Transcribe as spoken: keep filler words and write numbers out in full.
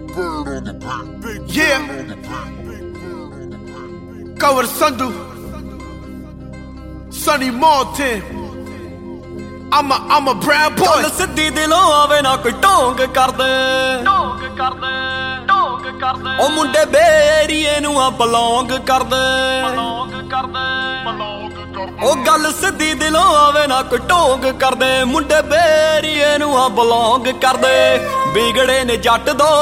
Yeah, cover Sandu, Sonny Martin. I'm a, I'm a brown boy. ਗੱਲ ਸਿੱਧੀ ਦਿਲੋਂ ਆਵੇ ਨਾ ਕੋਈ ਢੋਂਗ ਕਰਦੇ ਢੋਂਗ ਕਰਦੇ ਢੋਂਗ ਕਰਦੇ ਉਹ ਮੁੰਡੇ ਬੇਰੀਏ ਨੂੰ ਆ ਬਲੌਂਗ ਕਰਦੇ ਬਲੌਂਗ ਕਰਦੇ ਬਲੌਂਗ ਕਰਦੇ ਉਹ ਗੱਲ ਸਿੱਧੀ ਦਿਲੋਂ ਆਵੇ ਨਾ ਕੋਈ ਢੋਂਗ ਕਰਦੇ ਮੁੰਡੇ ਬੇਰੀਏ ਨੂੰ ਆ ਬਲੌਂਗ ਕਰਦੇ ਵਿਗੜੇ ਨੇ ਜੱਟ ਦੋ